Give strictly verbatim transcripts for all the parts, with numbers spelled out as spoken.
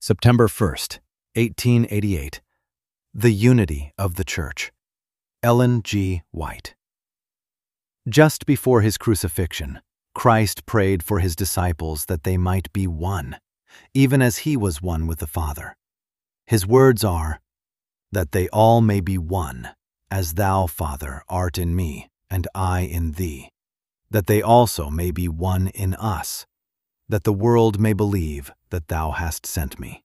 September first, eighteen eighty-eight. The Unity of the Church. Ellen G. White. Just before his crucifixion, Christ prayed for his disciples that they might be one, even as he was one with the Father. His words are, "That they all may be one, as thou, Father, art in me, and I in thee, that they also may be one in us, that the world may believe that thou hast sent me."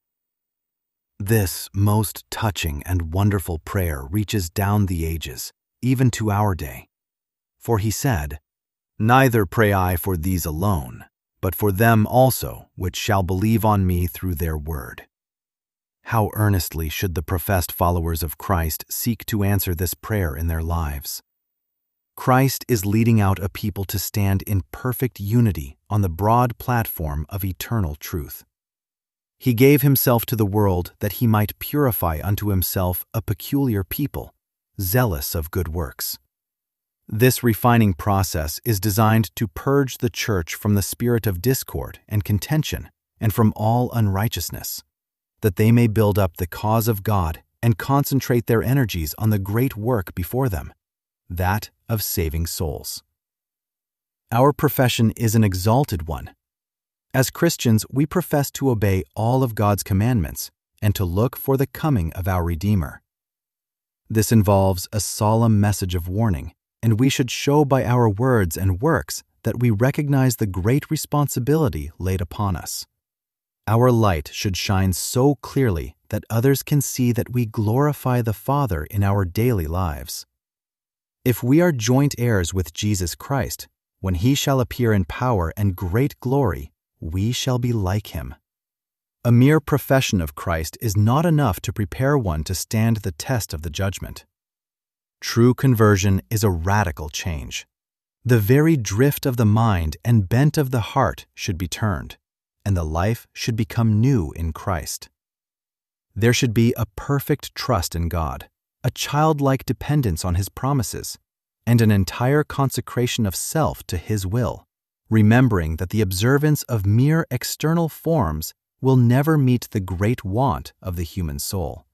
This most touching and wonderful prayer reaches down the ages, even to our day. For he said, "Neither pray I for these alone, but for them also which shall believe on me through their word." How earnestly should the professed followers of Christ seek to answer this prayer in their lives. Christ is leading out a people to stand in perfect unity on the broad platform of eternal truth. He gave himself to the world that he might purify unto himself a peculiar people, zealous of good works. This refining process is designed to purge the church from the spirit of discord and contention and from all unrighteousness, that they may build up the cause of God and concentrate their energies on the great work before them, that of saving souls. Our profession is an exalted one. As Christians, we profess to obey all of God's commandments and to look for the coming of our Redeemer. This involves a solemn message of warning, and we should show by our words and works that we recognize the great responsibility laid upon us. Our light should shine so clearly that others can see that we glorify the Father in our daily lives. If we are joint heirs with Jesus Christ, when he shall appear in power and great glory, we shall be like him. A mere profession of Christ is not enough to prepare one to stand the test of the judgment. True conversion is a radical change. The very drift of the mind and bent of the heart should be turned, and the life should become new in Christ. There should be a perfect trust in God, a childlike dependence on his promises, and an entire consecration of self to his will, remembering that the observance of mere external forms will never meet the great want of the human soul.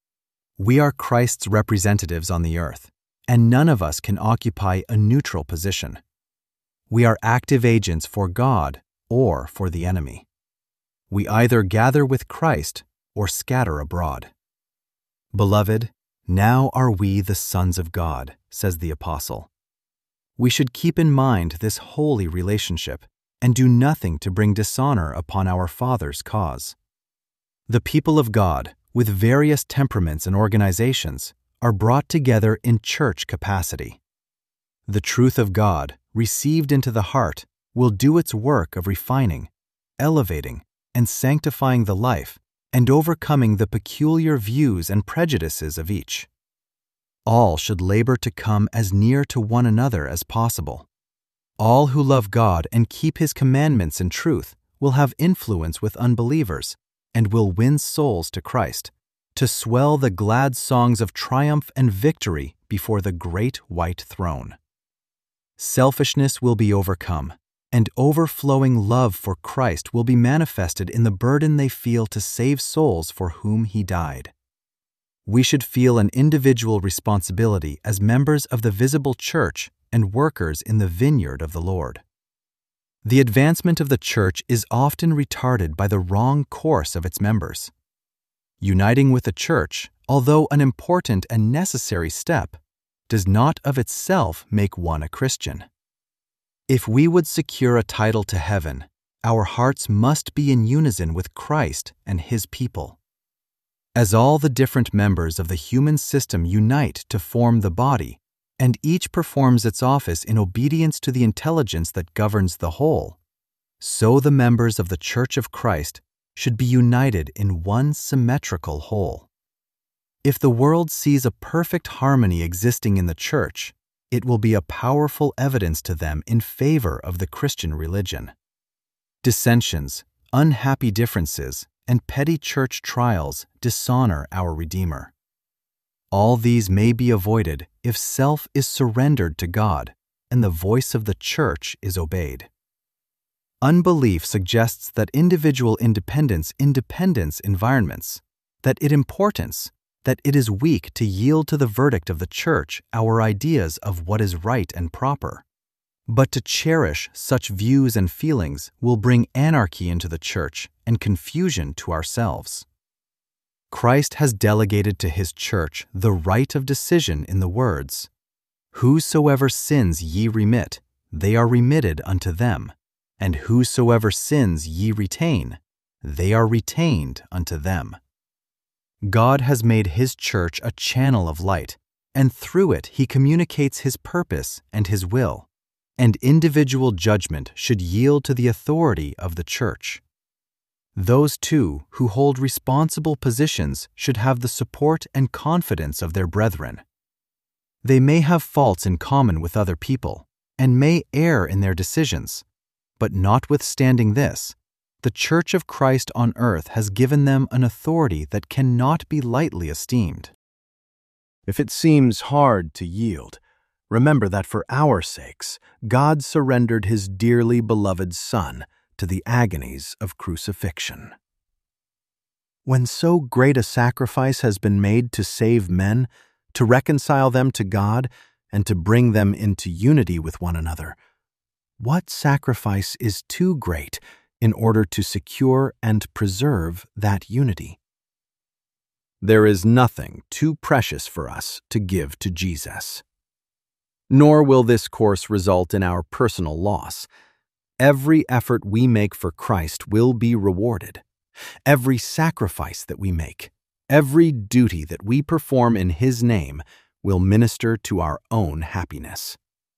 We are Christ's representatives on the earth, and none of us can occupy a neutral position. We are active agents for God or for the enemy. We either gather with Christ or scatter abroad. Beloved, now are we the sons of God, says the apostle. We should keep in mind this holy relationship and do nothing to bring dishonor upon our Father's cause. The people of God, with various temperaments and organizations, are brought together in church capacity. The truth of God, received into the heart, will do its work of refining, elevating, and sanctifying the life, and overcoming the peculiar views and prejudices of each. All should labor to come as near to one another as possible. All who love God and keep his commandments in truth will have influence with unbelievers and will win souls to Christ, to swell the glad songs of triumph and victory before the great white throne. Selfishness will be overcome, and overflowing love for Christ will be manifested in the burden they feel to save souls for whom he died. We should feel an individual responsibility as members of the visible church and workers in the vineyard of the Lord. The advancement of the church is often retarded by the wrong course of its members. Uniting with the church, although an important and necessary step, does not of itself make one a Christian. If we would secure a title to heaven, our hearts must be in unison with Christ and his people. As all the different members of the human system unite to form the body, and each performs its office in obedience to the intelligence that governs the whole, so the members of the Church of Christ should be united in one symmetrical whole. If the world sees a perfect harmony existing in the church, it will be a powerful evidence to them in favor of the Christian religion. Dissensions, unhappy differences, and petty church trials dishonor our Redeemer. All these may be avoided if self is surrendered to God and the voice of the church is obeyed. Unbelief suggests that individual independence independence environments, that it importance, that it is weak to yield to the verdict of the church our ideas of what is right and proper. But to cherish such views and feelings will bring anarchy into the church and confusion to ourselves. Christ has delegated to his church the right of decision in the words, "Whosoever sins ye remit, they are remitted unto them, and whosoever sins ye retain, they are retained unto them." God has made his church a channel of light, and through it he communicates his purpose and his will, and individual judgment should yield to the authority of the church. Those, too, who hold responsible positions should have the support and confidence of their brethren. They may have faults in common with other people, and may err in their decisions, but notwithstanding this, the Church of Christ on earth has given them an authority that cannot be lightly esteemed. If it seems hard to yield, remember that for our sakes, God surrendered his dearly beloved Son to the agonies of crucifixion. When so great a sacrifice has been made to save men, to reconcile them to God, and to bring them into unity with one another, what sacrifice is too great in order to secure and preserve that unity? There is nothing too precious for us to give to Jesus. Nor will this course result in our personal loss. Every effort we make for Christ will be rewarded. Every sacrifice that we make, every duty that we perform in his name will minister to our own happiness.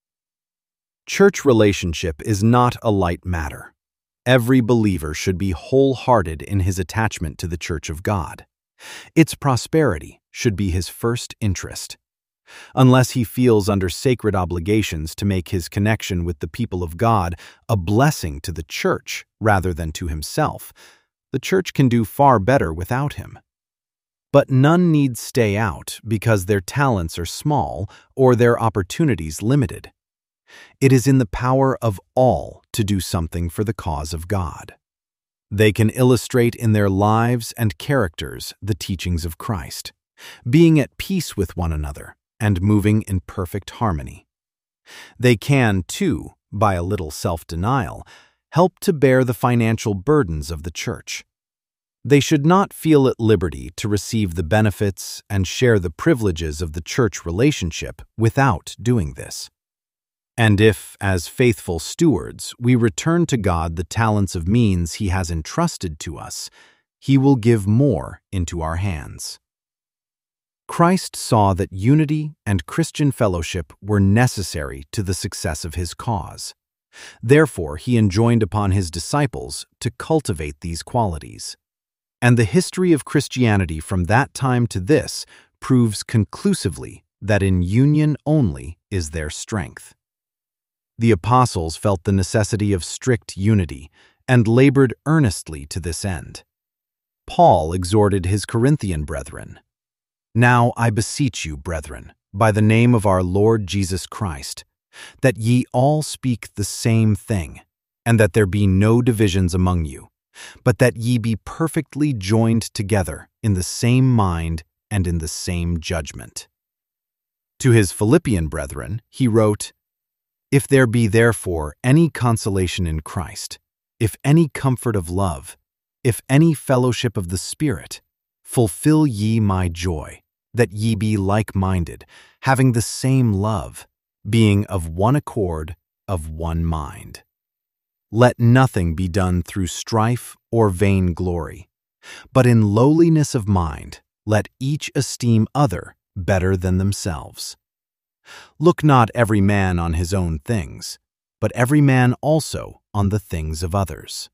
Church relationship is not a light matter. Every believer should be wholehearted in his attachment to the Church of God. Its prosperity should be his first interest. Unless he feels under sacred obligations to make his connection with the people of God a blessing to the church rather than to himself, the church can do far better without him. But none need stay out because their talents are small or their opportunities limited. It is in the power of all to do something for the cause of God. They can illustrate in their lives and characters the teachings of Christ, being at peace with one another and moving in perfect harmony. They can, too, by a little self-denial, help to bear the financial burdens of the church. They should not feel at liberty to receive the benefits and share the privileges of the church relationship without doing this. And if, as faithful stewards, we return to God the talents of means he has entrusted to us, he will give more into our hands. Christ saw that unity and Christian fellowship were necessary to the success of his cause. Therefore, he enjoined upon his disciples to cultivate these qualities. And the history of Christianity from that time to this proves conclusively that in union only is their strength. The apostles felt the necessity of strict unity and labored earnestly to this end. Paul exhorted his Corinthian brethren, "Now I beseech you, brethren, by the name of our Lord Jesus Christ, that ye all speak the same thing, and that there be no divisions among you, but that ye be perfectly joined together in the same mind and in the same judgment." To his Philippian brethren he wrote, "If there be therefore any consolation in Christ, if any comfort of love, if any fellowship of the Spirit, fulfill ye my joy, that ye be like-minded, having the same love, being of one accord, of one mind. Let nothing be done through strife or vain glory, but in lowliness of mind let each esteem other better than themselves. Look not every man on his own things, but every man also on the things of others."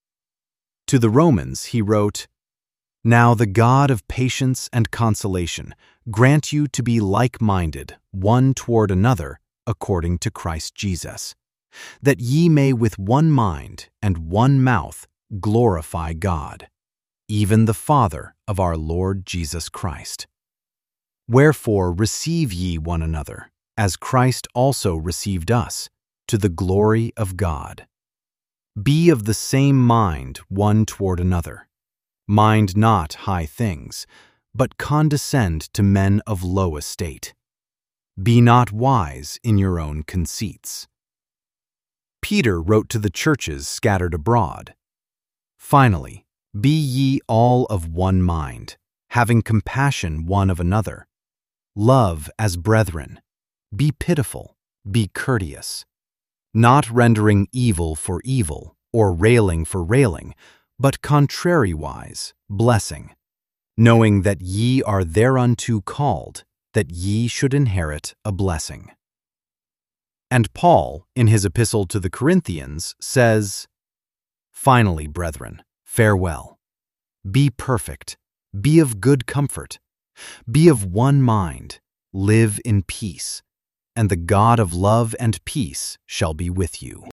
To the Romans he wrote, "Now the God of patience and consolation grant you to be like-minded one toward another according to Christ Jesus, that ye may with one mind and one mouth glorify God, even the Father of our Lord Jesus Christ. Wherefore receive ye one another, as Christ also received us, to the glory of God. Be of the same mind one toward another. Mind not high things, but condescend to men of low estate. Be not wise in your own conceits. Peter wrote to the churches scattered abroad. Finally, be ye all of one mind, having compassion one of another. Love as brethren. Be pitiful, be courteous. Not rendering evil for evil, or railing for railing, but contrariwise, blessing, knowing that ye are thereunto called, that ye should inherit a blessing. And Paul, in his epistle to the Corinthians, says, Finally, brethren, farewell. Be perfect, be of good comfort, be of one mind, live in peace, and the God of love and peace shall be with you.